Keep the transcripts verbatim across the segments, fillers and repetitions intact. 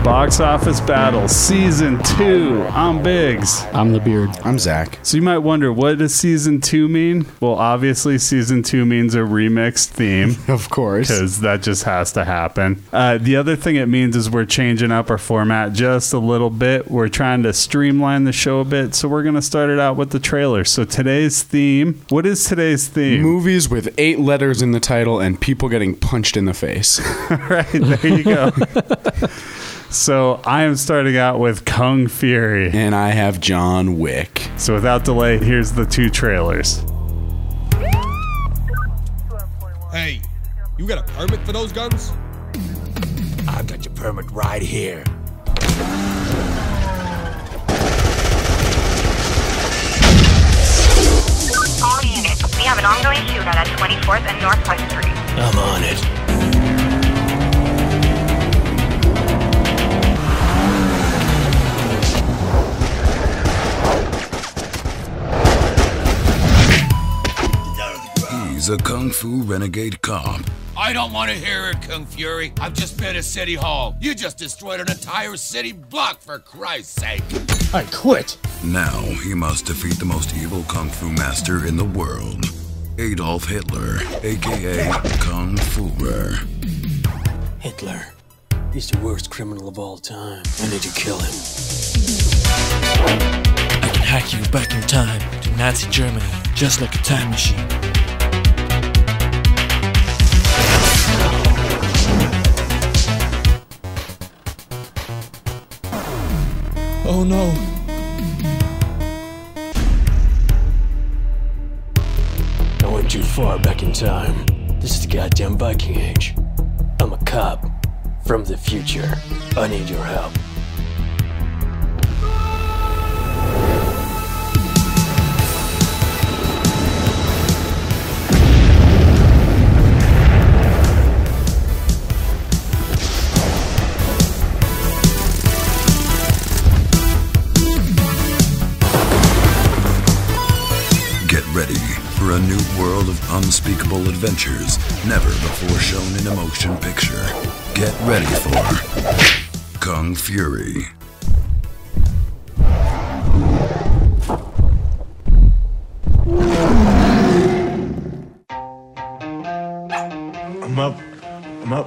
Box Office Battle Season two. I'm Biggs. I'm the Beard. I'm Zach. So you might wonder, what does Season two mean? Well, obviously Season two means a remixed theme. Of course. Because that just has to happen. Uh, the other thing it means is we're changing up our format just a little bit. We're trying to streamline the show a bit, so we're going to start it out with the trailer. So today's theme, what is today's theme? Movies with eight letters in the title and people getting punched in the face. Right, there you go. So I am starting out with Kung Fury. And I have John Wick. So without delay, here's the two trailers. Hey, you got a permit for those guns? I got your permit right here. All units, we have an ongoing shootout at twenty-fourth and Northwest Street. I'm on it. He's a kung fu renegade cop. I don't want to hear it, Kung Fury. I've just been at City Hall. You just destroyed an entire city block, for Christ's sake. I quit. Now he must defeat the most evil kung fu master in the world, Adolf Hitler, aka Kung Fuhrer. Hitler. He's the worst criminal of all time. I need to kill him. I can hack you back in time to Nazi Germany, just like a time machine. Oh no. I went too far back in time. This is the goddamn Viking Age. I'm a cop from the future. I need your help. Ready for a new world of unspeakable adventures never before shown in a motion picture. Get ready for Kung Fury. I'm up. I'm up.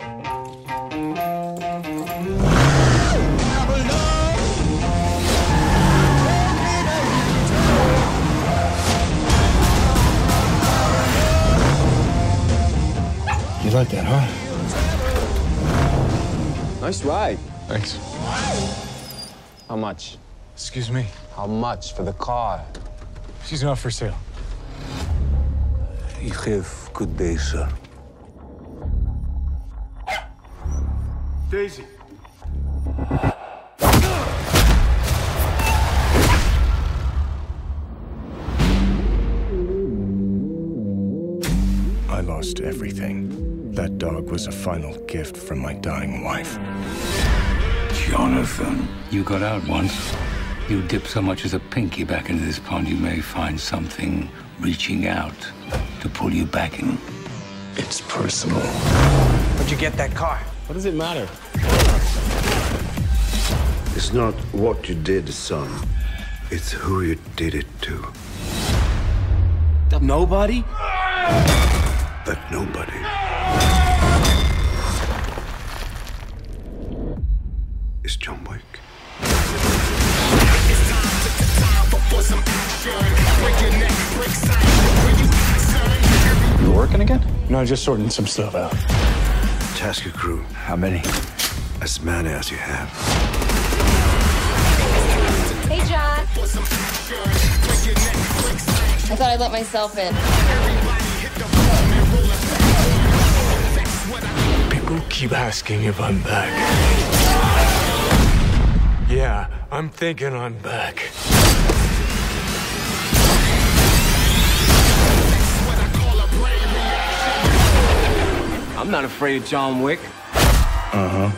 You like that, huh? Nice ride. Thanks. How much? Excuse me? How much for the car? She's not for sale. You have good day, sir. Daisy. I lost everything. That dog was a final gift from my dying wife. Jonathan, you got out once. You dip so much as a pinky back into this pond, you may find something reaching out to pull you back in. It's personal. Where'd you get that car? What does it matter? It's not what you did, son. It's who you did it to. Nobody? That nobody is John Wick. You working again? No, just sorting some stuff out. Task your crew. How many? As many as you have. Hey, John. I thought I'd let myself in. People keep asking if I'm back. Yeah, I'm thinking I'm back. I'm not afraid of John Wick. Uh-huh.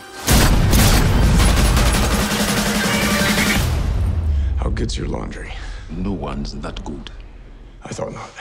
How good's your laundry? No one's that good. I thought not.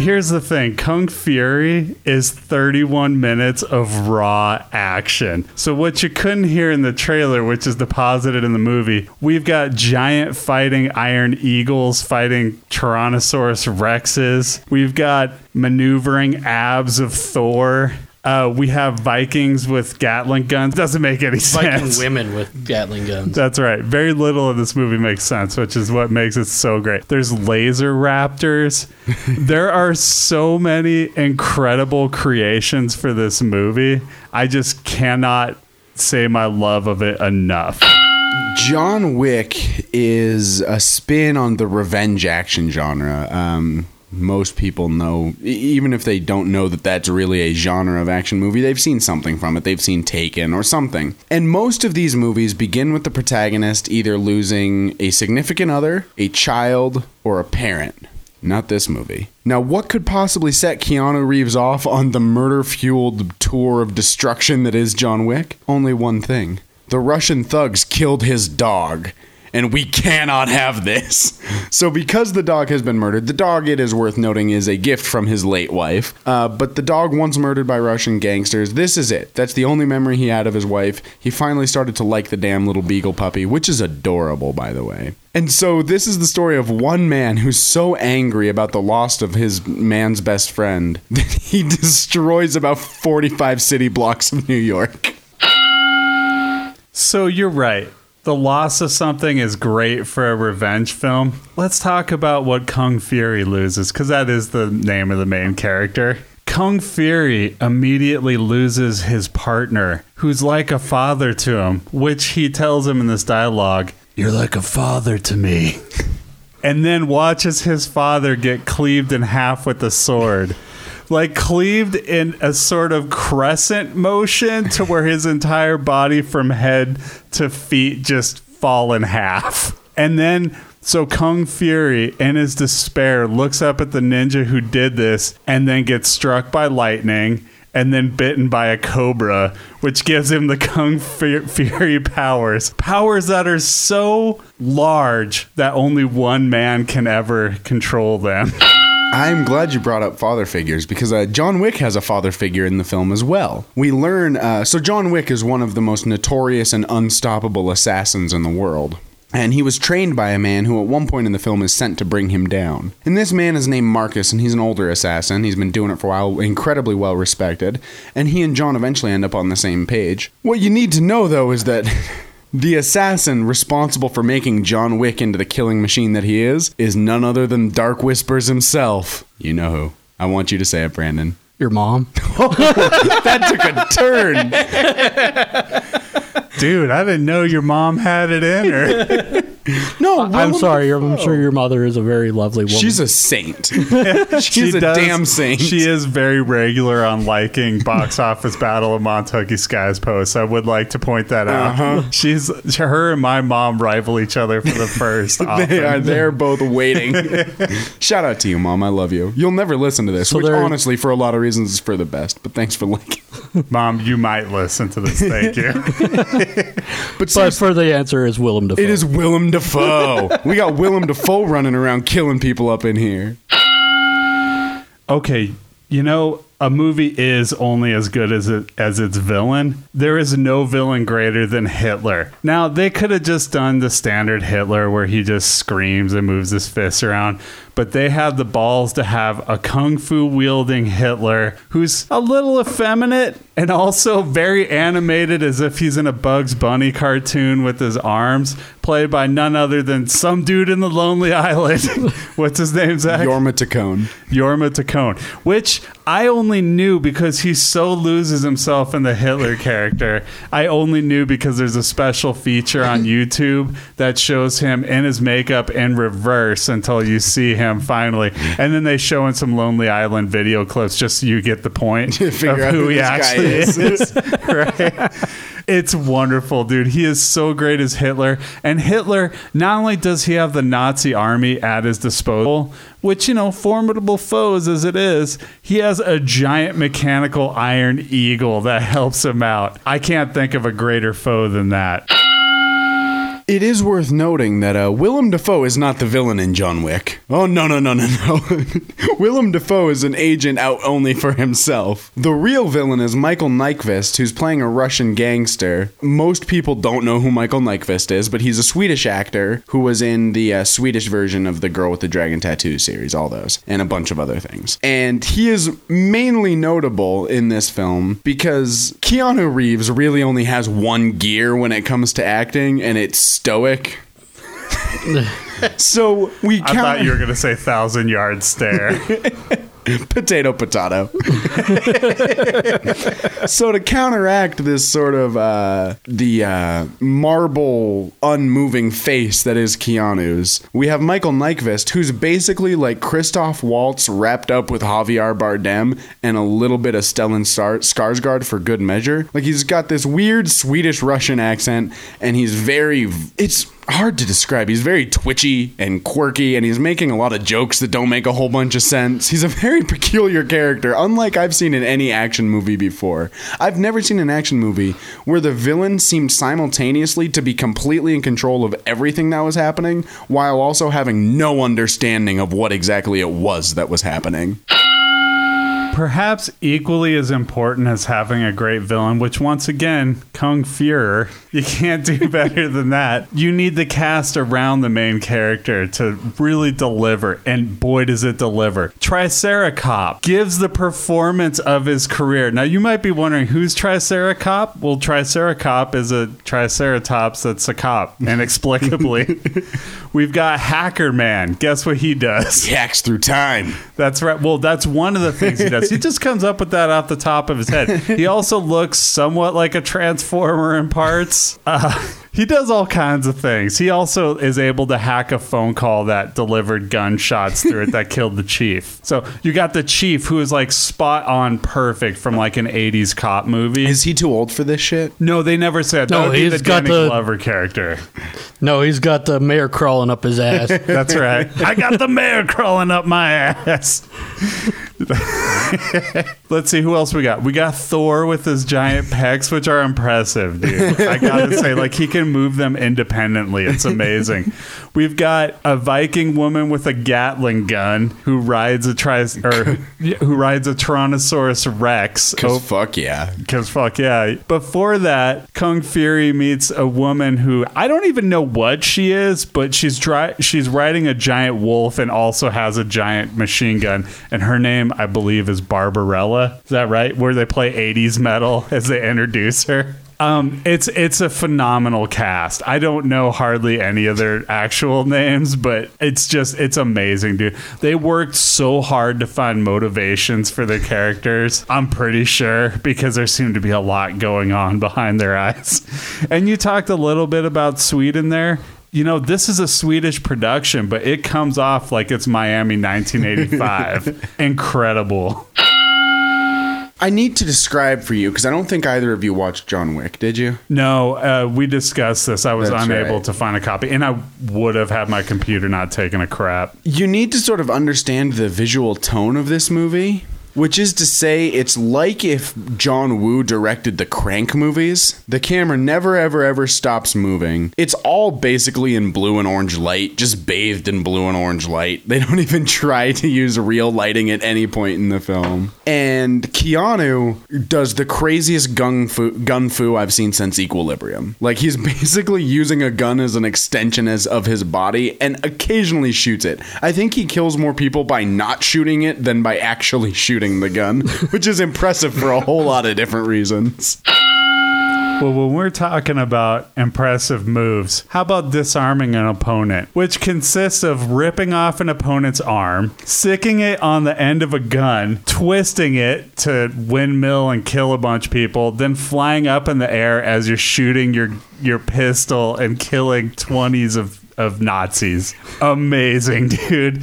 here's the thing. Kung Fury is thirty-one minutes of raw action. So what you couldn't hear in the trailer, which is deposited in the movie, we've got giant fighting iron eagles fighting Tyrannosaurus Rexes. We've got maneuvering abs of Thor. Uh, we have Vikings with Gatling guns. Doesn't make any sense. Viking women with Gatling guns. That's right. Very little of this movie makes sense, which is what makes it so great. There's laser raptors. There are so many incredible creations for this movie. I just cannot say my love of it enough. John Wick is a spin on the revenge action genre. Um, most people know, even if they don't know that that's really a genre of action movie, they've seen something from it. They've seen Taken or something. And most of these movies begin with the protagonist either losing a significant other, a child, or a parent. Not this movie. Now, what could possibly set Keanu Reeves off on the murder-fueled tour of destruction that is John Wick? Only one thing. The Russian thugs killed his dog, and we cannot have this. So because the dog has been murdered, the dog, it is worth noting, is a gift from his late wife. Uh, but the dog once murdered by Russian gangsters, this is it. That's the only memory he had of his wife. He finally started to like the damn little beagle puppy, which is adorable, by the way. And so this is the story of one man who's so angry about the loss of his man's best friend that he destroys about forty-five city blocks of New York. So you're right. The loss of something is great for a revenge film. Let's talk about what Kung Fury loses, because that is the name of the main character. Kung Fury immediately loses his partner, who's like a father to him, which he tells him in this dialogue, "You're like a father to me." And then watches his father get cleaved in half with a sword. Like cleaved in a sort of crescent motion to where his entire body from head to feet just fall in half. And then, so Kung Fury, in his despair, looks up at the ninja who did this and then gets struck by lightning and then bitten by a cobra, which gives him the Kung Fury powers. Powers that are so large that only one man can ever control them. I'm glad you brought up father figures, because uh, John Wick has a father figure in the film as well. We learn, uh, so John Wick is one of the most notorious and unstoppable assassins in the world. And he was trained by a man who at one point in the film is sent to bring him down. And this man is named Marcus, and he's an older assassin. He's been doing it for a while, incredibly well respected. And he and John eventually end up on the same page. What you need to know, though, is that the assassin responsible for making John Wick into the killing machine that he is, is none other than Dark Whispers himself. You know who. I want you to say it, Brandon. Your mom. That took a turn. Dude, I didn't know your mom had it in her. No, I'm sorry. I'm sure your mother is a very lovely woman. She's a saint. She's she a does, damn saint. She is very regular on liking Box Office Battle of Montucky Skies posts. I would like to point that out. Uh-huh. She's her and my mom rival each other for the first. They are. They're both waiting. Shout out to you, Mom. I love you. You'll never listen to this, So which they're- honestly, for a lot of reasons, is for the best. But thanks for liking. Mom, you might listen to this. Thank you. But, but for the answer is Willem Dafoe. it is Willem Dafoe. We got Willem Dafoe running around killing people up in here. Okay, you know, a movie is only as good as it as its villain. There is no villain greater than Hitler. Now, they could have just done the standard Hitler where he just screams and moves his fists around, but they have the balls to have a kung fu wielding Hitler who's a little effeminate and also very animated, as if he's in a Bugs Bunny cartoon with his arms, played by none other than some dude in the Lonely Island. What's his name, Zach? Yorma Tacone. Yorma Tacone, which I only knew because he so loses himself in the Hitler character. I only knew because there's a special feature on YouTube that shows him in his makeup in reverse until you see him finally. And then they show in some Lonely Island video clips just so you get the point of Figure out who who he this guy actually is. is. Right? It's wonderful, dude. He is so great as Hitler. And Hitler, not only does he have the Nazi army at his disposal, which, you know, formidable foes as it is, he has a giant mechanical iron eagle that helps him out. I can't think of a greater foe than that. It is worth noting that uh, Willem Dafoe is not the villain in John Wick. Oh, no, no, no, no, no. Willem Dafoe is an agent out only for himself. The real villain is Michael Nyqvist, who's playing a Russian gangster. Most people don't know who Michael Nyqvist is, but he's a Swedish actor who was in the uh, Swedish version of the Girl with the Dragon Tattoo series, all those, and a bunch of other things. And he is mainly notable in this film because Keanu Reeves really only has one gear when it comes to acting, and it's stoic. So we count- I thought you were going to say thousand yard stare. Potato, potato. So to counteract this sort of uh, the uh, marble, unmoving face that is Keanu's, we have Michael Nyqvist, who's basically like Christoph Waltz wrapped up with Javier Bardem and a little bit of Stellan Star- Skarsgård for good measure. Like, he's got this weird Swedish-Russian accent, and he's very... It's... hard to describe. He's very twitchy and quirky, and he's making a lot of jokes that don't make a whole bunch of sense. He's a very peculiar character, unlike I've seen in any action movie before. I've never seen an action movie where the villain seemed simultaneously to be completely in control of everything that was happening, while also having no understanding of what exactly it was that was happening. Perhaps equally as important as having a great villain, which once again, Kung Fuhrer, you can't do better than that. You need the cast around the main character to really deliver, and boy does it deliver. Triceracop gives the performance of his career. Now you might be wondering, who's Triceracop? Well, Triceracop is a Triceratops that's a cop, inexplicably. We've got Hacker Man. Guess what he does? He hacks through time. That's right. Well, that's one of the things he does. He just comes up with that off the top of his head. He also looks somewhat like a transformer in parts. Uh, he does all kinds of things. He also is able to hack a phone call that delivered gunshots through it that killed the chief. So you got the chief, who is like spot on perfect from like an eighties cop movie. Is he too old for this shit? No, they never said. No, that would be he's the got Danny the- Glover character. No, he's got the mayor crawling up his ass. That's right. I got the mayor crawling up my ass. Let's see who else we got. We got Thor with his giant pecs, which are impressive, dude. I gotta say, like, he can move them independently. It's amazing. We've got a Viking woman with a Gatling gun who rides a tri- or who rides a Tyrannosaurus Rex. Cause oh, fuck yeah. Cause fuck yeah. Before that, Kung Fury meets a woman who I don't even know what she is, but she's dry- she's riding a giant wolf and also has a giant machine gun. And her name, I believe, is Barbarella. Is that right? Where they play eighties metal as they introduce her. Um, it's it's a phenomenal cast. I don't know hardly any of their actual names, but it's just, it's amazing, dude. They worked so hard to find motivations for their characters, I'm pretty sure, because there seemed to be a lot going on behind their eyes. And you talked a little bit about Sweden there. You know, this is a Swedish production, but it comes off like it's Miami nineteen eighty-five. Incredible. I need to describe for you, because I don't think either of you watched John Wick, did you? No, uh, we discussed this. I was That's unable right. to find a copy, and I would have had my computer not taken a crap. You need to sort of understand the visual tone of this movie. Which is to say, it's like if John Woo directed the Crank movies. The camera never, ever, ever stops moving. It's all basically in blue and orange light, just bathed in blue and orange light. They don't even try to use real lighting at any point in the film. And Keanu does the craziest gun fu, gun fu I've seen since Equilibrium. Like, he's basically using a gun as an extension as of his body and occasionally shoots it. I think he kills more people by not shooting it than by actually shooting the gun, which is impressive for a whole lot of different reasons. Well, when we're talking about impressive moves, how about disarming an opponent, which consists of ripping off an opponent's arm, sticking it on the end of a gun, twisting it to windmill and kill a bunch of people, then flying up in the air as you're shooting your your pistol and killing twenties of, of Nazis. Amazing, dude.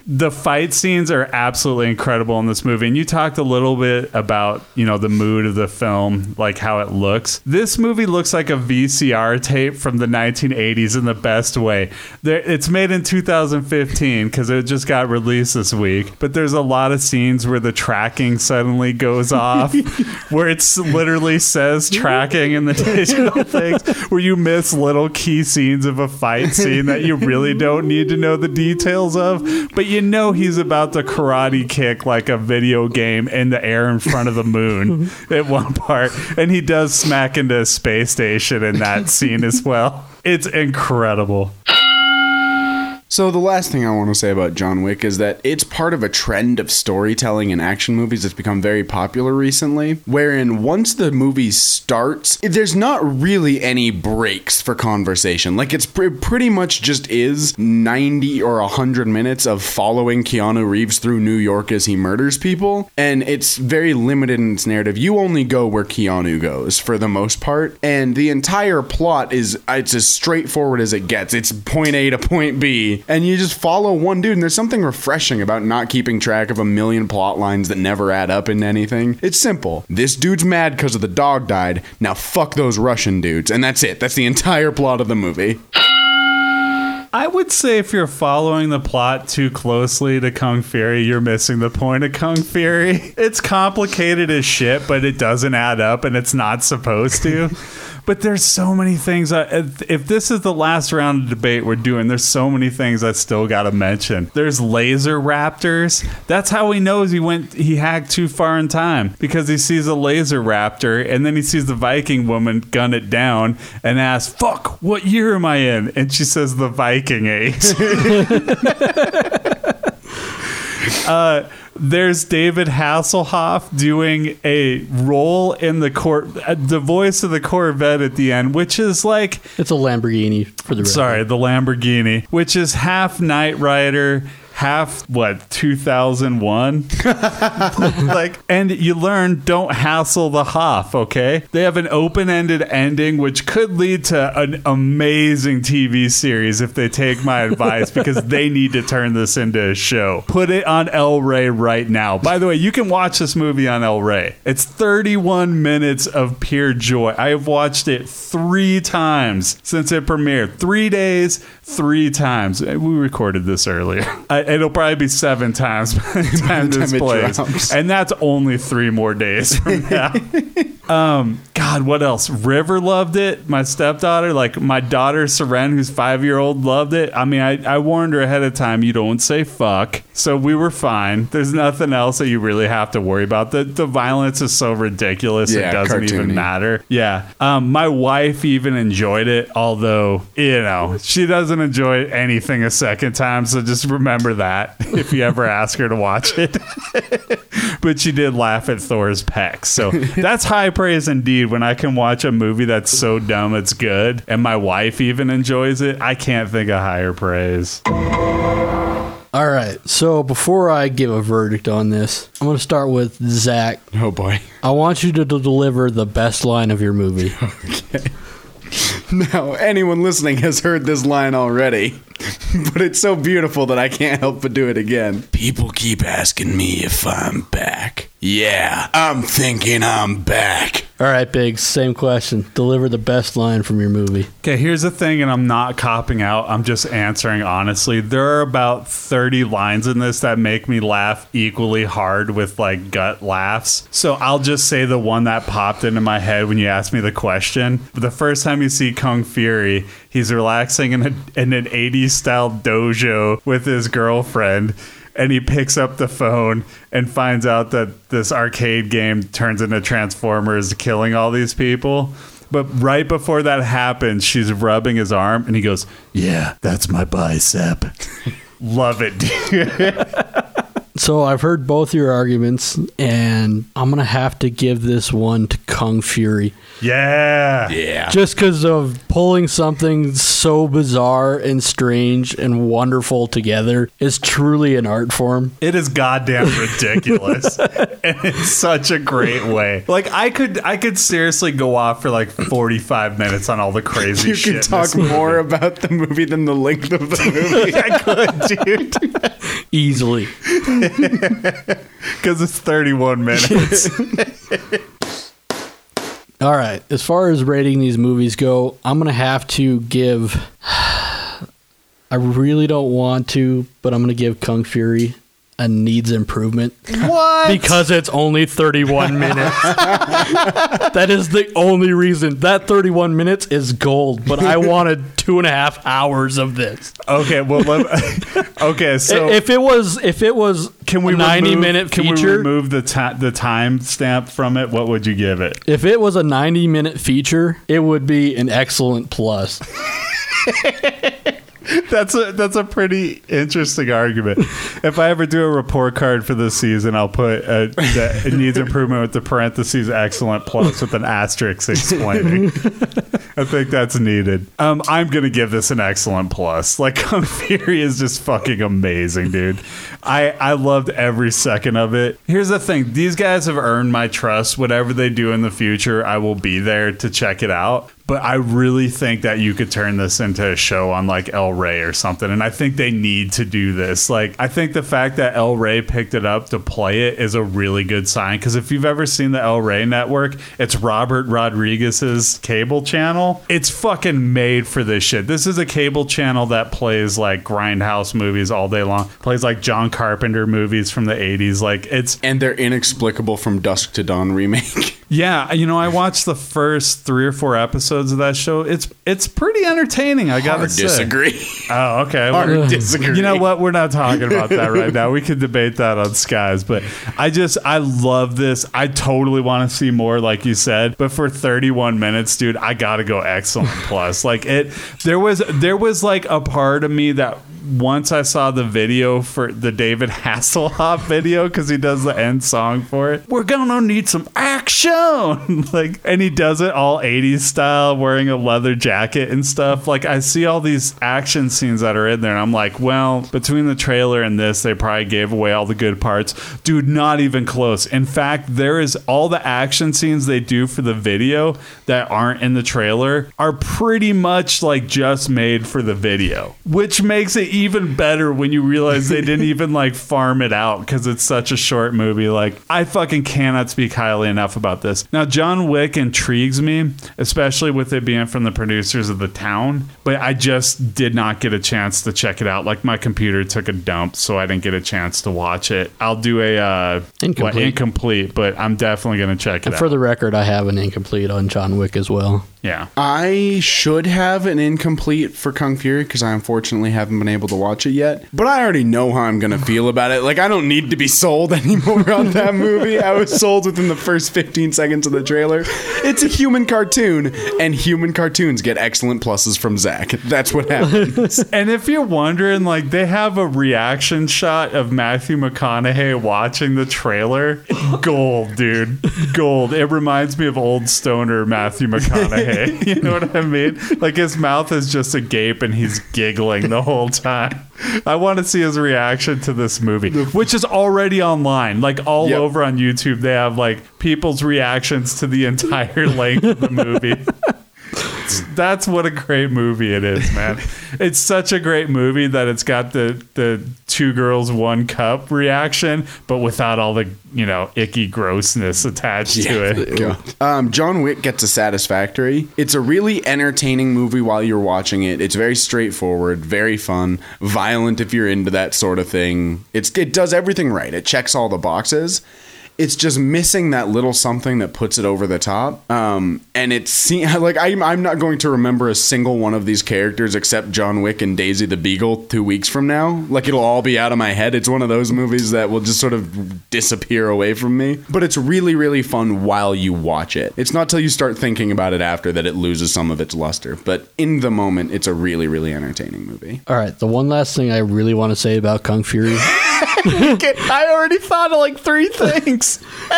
The fight scenes are absolutely incredible in this movie. And you talked a little bit about, you know, the mood of the film, like how it looks. This movie looks like a V C R tape from the nineteen eighties in the best way. There, it's made in two thousand fifteen because it just got released this week. But there's a lot of scenes where the tracking suddenly goes off, where it literally says tracking in the digital things, where you miss little key scenes of a fight scene that you really don't need to know the details of. But you know he's about to karate kick like a video game in the air in front of the moon at one part. And he does smack into a space station in that scene as well. It's incredible. So the last thing I want to say about John Wick is that it's part of a trend of storytelling in action movies that's become very popular recently, wherein once the movie starts, there's not really any breaks for conversation. Like, it's pr- pretty much just is ninety or one hundred minutes of following Keanu Reeves through New York as he murders people, and it's very limited in its narrative. You only go where Keanu goes for the most part, and the entire plot is it's as straightforward as it gets. It's point A to point B, and you just follow one dude, and there's something refreshing about not keeping track of a million plot lines that never add up into anything. It's simple. This dude's mad because of the dog died. Now fuck those Russian dudes. And that's it. That's the entire plot of the movie. I would say if you're following the plot too closely to Kung Fury, you're missing the point of Kung Fury. It's complicated as shit, but it doesn't add up, and it's not supposed to. But there's so many things. I, if, if this is the last round of debate we're doing, there's so many things I still got to mention. There's laser raptors. That's how he knows he went. He hacked too far in time, because he sees a laser raptor, and then he sees the Viking woman gun it down and asks, "Fuck, what year am I in?" And she says, "The Viking Age." uh, There's David Hasselhoff doing a role in the cor- the voice of the Corvette at the end, which is like... It's a Lamborghini for the record. Sorry, the Lamborghini, which is half Knight Rider, half, what, two thousand one? Like, and you learn, don't hassle the Hoff, okay? They have an open-ended ending, which could lead to an amazing T V series if they take my advice, because they need to turn this into a show. Put it on El Rey right now. By the way, you can watch this movie on El Rey. It's thirty-one minutes of pure joy. I have watched it three times since it premiered. Three days, three times. We recorded this earlier. I, it'll probably be seven times by the time this plays. And that's only three more days from now. um, God, what else? River loved it. My stepdaughter, like my daughter, Seren, who's five-year-old, loved it. I mean, I, I warned her ahead of time, you don't say fuck. So we were fine. There's nothing else that you really have to worry about. The the violence is so ridiculous, yeah, it doesn't cartoony. even matter. Yeah. Um, my wife even enjoyed it, although, you know, she doesn't enjoy anything a second time. So just remember that if you ever ask her to watch it. But she did laugh at Thor's pecs. So that's high praise indeed. When I can watch a movie that's so dumb it's good, and my wife even enjoys it, I can't think of higher praise. All right, so before I give a verdict on this, I'm going to start with Zach. Oh, boy. I want you to deliver the best line of your movie. Okay. Now, anyone listening has heard this line already, but it's so beautiful that I can't help but do it again. People keep asking me if I'm back. Yeah, I'm thinking I'm back. All right, Biggs, same question. Deliver the best line from your movie. Okay, here's the thing, and I'm not copping out. I'm just answering honestly. There are about thirty lines in this that make me laugh equally hard with like gut laughs. So I'll just say the one that popped into my head when you asked me the question. The first time you see Kung Fury, he's relaxing in, a, in an eighties style dojo with his girlfriend. And he picks up the phone and finds out that this arcade game turns into Transformers, killing all these people. But right before that happens, she's rubbing his arm, and he goes, "Yeah, that's my bicep." Love it, dude. So I've heard both your arguments, and I'm going to have to give this one to Kung Fury. Yeah. Yeah. Just because of pulling something so bizarre and strange and wonderful together is truly an art form. It is goddamn ridiculous. And it's such a great way. Like I could I could seriously go off for like forty-five minutes on all the crazy You shit. could talk more about the movie than the length of the movie. I could, dude. Easily. Because it's thirty-one minutes. All right. As far as rating these movies go, I'm going to have to give... I really don't want to, but I'm going to give Kung Fury a needs improvement. What? Because it's only thirty-one minutes. That is the only reason. That thirty-one minutes is gold, but I wanted two and a half hours of this. Okay, well, let, okay, so if it was if it was can we a ninety remove, minute can feature, we remove the ta- the time stamp from it? What would you give it? If it was a ninety minute feature, it would be an excellent plus. That's a that's a pretty interesting argument. If I ever do a report card for this season, I'll put a, that it needs improvement with the parentheses excellent plus with an asterisk explaining. I think that's needed. Um, I'm gonna give this an excellent plus. Like Kung Fury is just fucking amazing, dude. I I loved every second of it. Here's the thing: these guys have earned my trust. Whatever they do in the future, I will be there to check it out. But I really think that you could turn this into a show on like El Rey or something. And I think they need to do this. Like, I think the fact that El Rey picked it up to play it is a really good sign. Because if you've ever seen the El Rey network, it's Robert Rodriguez's cable channel. It's fucking made for this shit. This is a cable channel that plays like grindhouse movies all day long. Plays like John Carpenter movies from the eighties. Like, it's... And they're inexplicable from Dusk to Dawn remake. Yeah, you know, I watched the first three or four episodes of that show. It's it's pretty entertaining, I gotta Hard say. disagree. Oh, okay. Hard Well, disagree. You know what? We're not talking about that right now. We could debate that on Skies, but I just I love this. I totally want to see more, like you said. But for thirty-one minutes, dude, I gotta go excellent plus. Like it, there was there was like a part of me that once I saw the video for the David Hasselhoff video, because he does the end song for it, we're gonna need some action. Like, and he does it all eighties style, wearing a leather jacket and stuff. Like, I see all these action scenes that are in there, and I'm like, well, between the trailer and this, they probably gave away all the good parts. Dude, not even close. In fact, there is all the action scenes they do for the video that aren't in the trailer are pretty much like just made for the video, which makes it even better when you realize they didn't even like farm it out because it's such a short movie. Like, I fucking cannot speak highly enough about this. Now, John Wick intrigues me, especially with it being from the producers of The Town, but I just did not get a chance to check it out. Like, my computer took a dump, so I didn't get a chance to watch it. I'll do a uh, Incomplete. What, incomplete, but I'm definitely going to check it And out. for the record, I have an incomplete on John Wick as well. Yeah. I should have an incomplete for Kung Fury because I unfortunately haven't been able to watch it yet. But I already know how I'm going to feel about it. Like, I don't need to be sold anymore on that movie. I was sold within the first fifteen seconds of the trailer. It's a human cartoon, and human cartoons get excellent pluses from Zach. That's what happens. And if you're wondering, like, they have a reaction shot of Matthew McConaughey watching the trailer. Gold, dude. Gold. It reminds me of old stoner Matthew McConaughey. You know what I mean? Like, his mouth is just agape and he's giggling the whole time. I want to see his reaction to this movie, which is already online. Like, all Yep. over on YouTube, they have like people's reactions to the entire length of the movie. That's what a great movie it is, man. It's such a great movie that it's got the the two girls, one cup reaction, but without all the, you know, icky grossness attached to it. Um, John Wick gets a Satisfactory. It's a really entertaining movie while you're watching it. It's very straightforward, very fun, violent if you're into that sort of thing. It's it does everything right. It checks all the boxes. It's just missing that little something that puts it over the top. Um, and it's like I'm, I'm not going to remember a single one of these characters except John Wick and Daisy the Beagle two weeks from now. Like, it'll all be out of my head. It's one of those movies that will just sort of disappear away from me. But it's really, really fun while you watch it. It's not till you start thinking about it after that it loses some of its luster. But in the moment, it's a really, really entertaining movie. All right, the one last thing I really want to say about Kung Fury I already thought of like three things.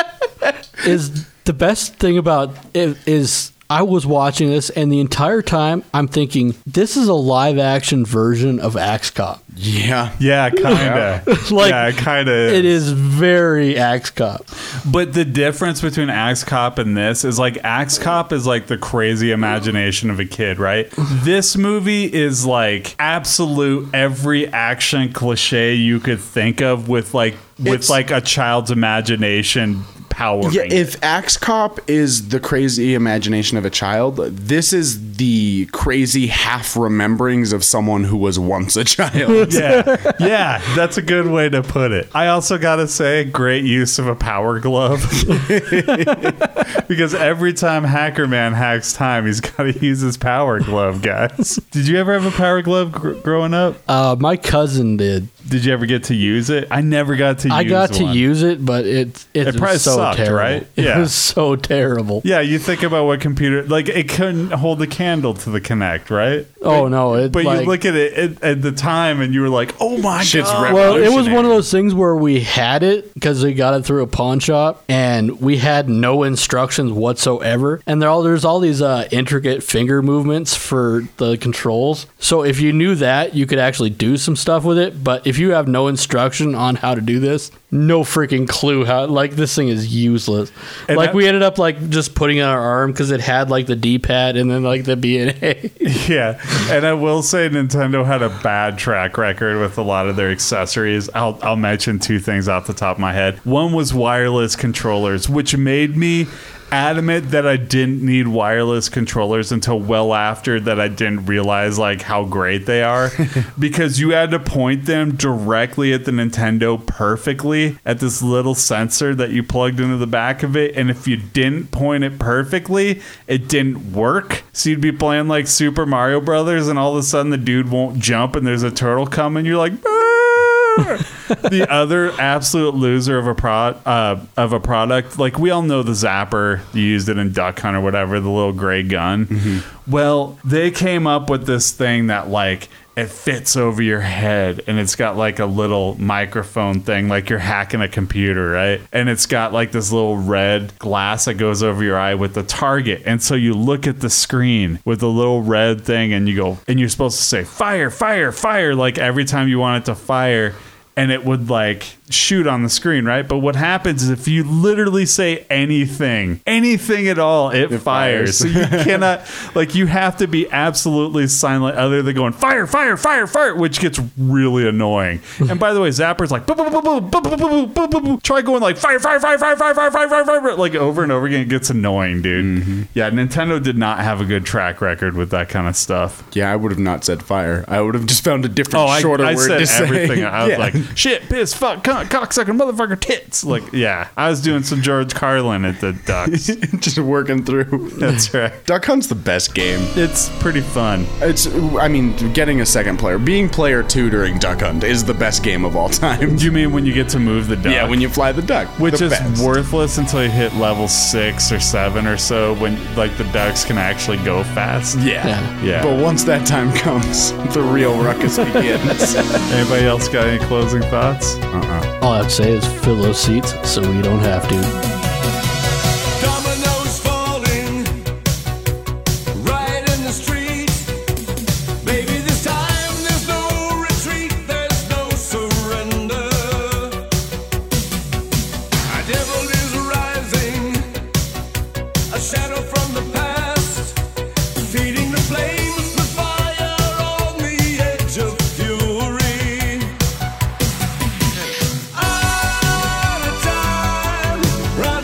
Is the best thing about it is I was watching this, and the entire time I'm thinking, this is a live action version of Axe Cop. Yeah. Yeah, kind of. Like, yeah, kind of. It is very Axe Cop. But the difference between Axe Cop and this is like Axe Cop is like the crazy imagination of a kid, right? This movie is like absolute every action cliche you could think of with like with It's- like a child's imagination powering. Yeah, if Axe Cop is the crazy imagination of a child, this is the crazy half rememberings of someone who was once a child. yeah, yeah, that's a good way to put it. I also gotta say, great use of a power glove because every time Hacker Man hacks time, he's got to use his power glove, guys. Did you ever have a power glove gr- growing up? Uh, my cousin did. Did you ever get to use it? I never got to. I use got to one. use it, but it it, It probably was so sucked, terrible. right? It Yeah. was so terrible. Yeah, you think about what computer like it couldn't hold a candle to the Kinect, right? Oh but, no! It, but like, you look at it at, at the time, and you were like, "Oh my Shit's god!" Well, it was one of those things where we had it because we got it through a pawn shop, and we had no instructions whatsoever. And there all there's all these uh, intricate finger movements for the controls. So if you knew that, you could actually do some stuff with it. But if you have no instruction on how to do this, no freaking clue how. Like, this thing is useless. And like that- we ended up like just putting it on our arm because it had like the D-pad and then like the B and A. Yeah, and I will say Nintendo had a bad track record with a lot of their accessories. I'll I'll mention two things off the top of my head. One was wireless controllers, which made me adamant that I didn't need wireless controllers until well after that I didn't realize like how great they are because you had to point them directly at the Nintendo perfectly at this little sensor that you plugged into the back of it, and if you didn't point it perfectly it didn't work. So you'd be playing like Super Mario Brothers and all of a sudden the dude won't jump and there's a turtle coming, you're like the other absolute loser of a pro uh, of a product, like we all know the Zapper, you used it in Duck Hunt or whatever, the little gray gun. Mm-hmm. Well, they came up with this thing that like it fits over your head and it's got like a little microphone thing, like you're hacking a computer, right? And it's got like this little red glass that goes over your eye with the target. And so you look at the screen with the little red thing and you go, and you're supposed to say fire, fire, fire, like every time you want it to fire. And it would like shoot on the screen, right? But what happens is if you literally say anything, anything at all, it, It fires. fires. So you cannot, like, you have to be absolutely silent other than going fire, fire, fire, fire, which gets really annoying. And by the way, Zapper's like, boop, boop, boop, boop, boop, boop, boop, boop, boop, boop. Try going like fire, fire, fire, fire, fire, fire, fire, fire, fire, like over and over again. It gets annoying, dude. Mm-hmm. Yeah, Nintendo did not have a good track record with that kind of stuff. Yeah, I would have not said fire. I would have just found a different, Oh, I, shorter I word said to say. everything. I was Yeah. like, shit, piss, fuck, cunt, cocksucker, motherfucker, tits. Like, yeah, I was doing some George Carlin at the Ducks. just working through. That's right. Duck Hunt's the best game. It's pretty fun. It's, I mean, getting a second player, being player two during Duck Hunt is the best game of all time. Do you mean when you get to move the duck? Yeah, when you fly the duck, Which the is best. worthless until you hit level six or seven or so when, like, the ducks can actually go fast. Yeah. Yeah. Yeah. But once that time comes, the real ruckus begins. Anybody else got any closing thoughts? Uh-uh. All I have to say is fill those seats so we don't have to. Dominoes falling right in the street. Baby, this time there's no retreat, there's no surrender. A devil is rising, a shadow from the past, feeding the flames with fire on the edge of fury. Out of time,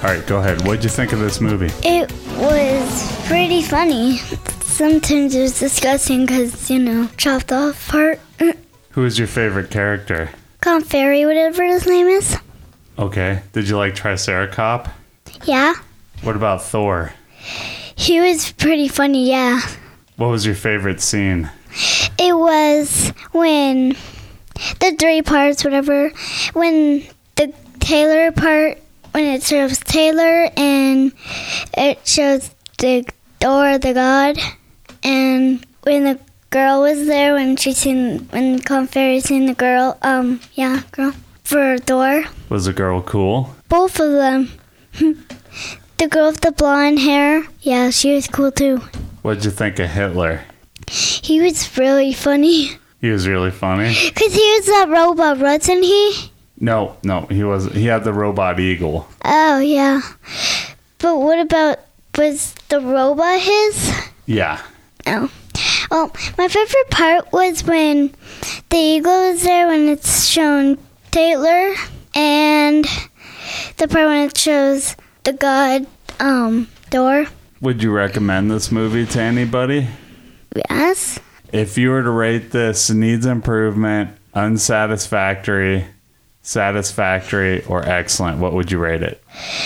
All right, go ahead. What'd you think of this movie? It was pretty funny. Sometimes it was disgusting because, you know, chopped off part. Who is your favorite character? Count Fairy, whatever his name is. Okay. Did you like Triceracop? Yeah. What about Thor? He was pretty funny, yeah. What was your favorite scene? It was when the three parts, whatever, when the Taylor part, when it shows Taylor and it shows the Thor, the god, and when the girl was there, when she seen, when Count Fairy seen the girl, um, yeah, girl, for Thor. Was the girl cool? Both of them. The girl with the blonde hair, yeah, she was cool too. What'd you think of Hitler? He was really funny. He was really funny? Because he was that robot, wasn't he? No, no, he was. He had the robot eagle. Oh, yeah. But what about, was the robot his? Yeah. Oh. Well, my favorite part was when the eagle was there, when it's shown Taylor, and the part when it shows the god, um, Thor. Would you recommend this movie to anybody? Yes. If you were to rate this needs improvement, unsatisfactory, satisfactory, or excellent, what would you rate it?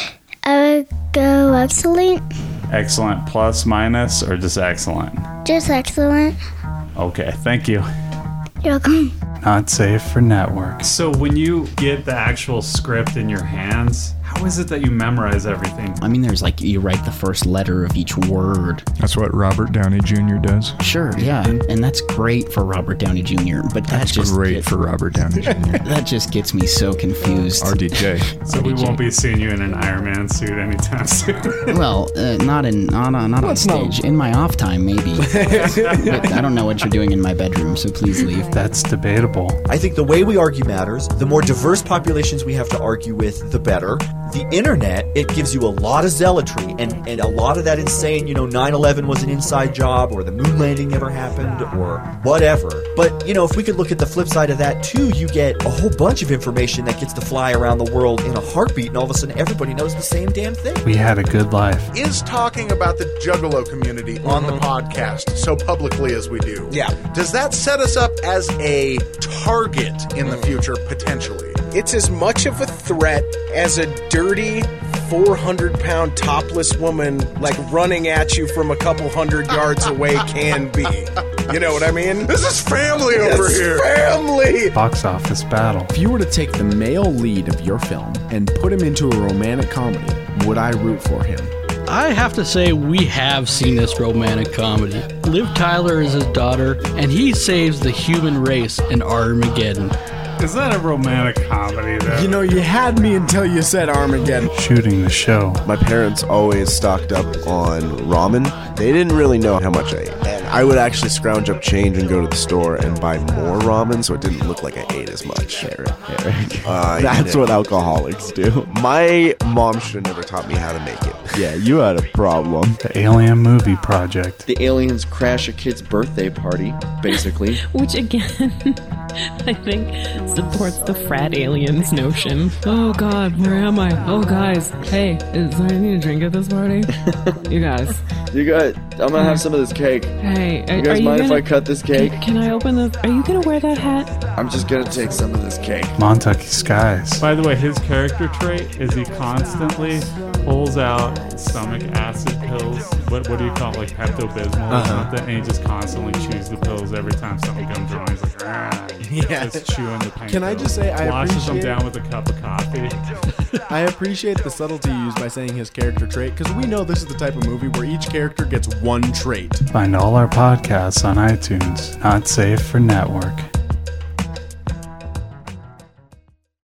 I would go excellent. Excellent plus, minus, or just excellent? Just excellent. Okay, thank you. You're welcome. Not safe for network. So when you get the actual script in your hands, how is it that you memorize everything? I mean, there's like, you write the first letter of each word. That's what Robert Downey Junior does. Sure, yeah. And that's great for Robert Downey Junior But that That's just great get- for Robert Downey Junior That just gets me so confused. R D J. So we won't be seeing you in an Iron Man suit anytime soon. Well, uh, not in not on not on stage. In my off time, maybe. But I don't know what you're doing in my bedroom, so please leave. That's debatable. I think the way we argue matters. The more diverse populations we have to argue with, the better. The internet, it gives you a lot of zealotry, and, and a lot of that is saying, you know, nine eleven was an inside job, or the moon landing never happened, or whatever. But, you know, if we could look at the flip side of that, too, you get a whole bunch of information that gets to fly around the world in a heartbeat, and all of a sudden everybody knows the same damn thing. We had a good life. Is talking about the Juggalo community on the podcast so publicly as we do, Yeah. does that set us up as a target in the future, potentially? It's as much of a threat as a dirty four hundred pound topless woman like running at you from a couple hundred yards away can be. You know what I mean? This is family over It's here. family! Box office battle. If you were to take the male lead of your film and put him into a romantic comedy, would I root for him? I have to say we have seen this romantic comedy. Liv Tyler is his daughter, and he saves the human race in Armageddon. Is that a romantic comedy, though? You know, you had me until you said Armageddon. Shooting the show. My parents always stocked up on ramen. They didn't really know how much I ate. And I would actually scrounge up change and go to the store and buy more ramen so it didn't look like I ate as much. Eric, Eric. Uh, That's what alcoholics do. My mom should have never taught me how to make it. Yeah, you had a problem. The Alien Movie Project. The aliens crash a kid's birthday party, basically. Which again, I think supports the frat aliens notion. Oh God, where am I? Oh guys, hey, is there anything to drink at this party? You guys. You guys, I'm gonna have some of this cake. Hey, are, You guys are mind you if gonna, I cut this cake? Can, can I open this? Are you gonna wear that hat? I'm just gonna take some of this cake. Montucky Skies. By the way, his character trait is he constantly pulls out stomach acid pills. What what do you call it? Like Pepto-Bismol or Uh-huh. something? And he just constantly chews the pills every time something comes wrong. He's like, "Rah." Yeah. Just chewing the pain Can I pills. just say I Washes them appreciate- down with a cup of coffee. I appreciate the subtlety used by saying his character trait, because we know this is the type of movie where each character gets one trait. Find all our podcasts on iTunes. Not safe for network.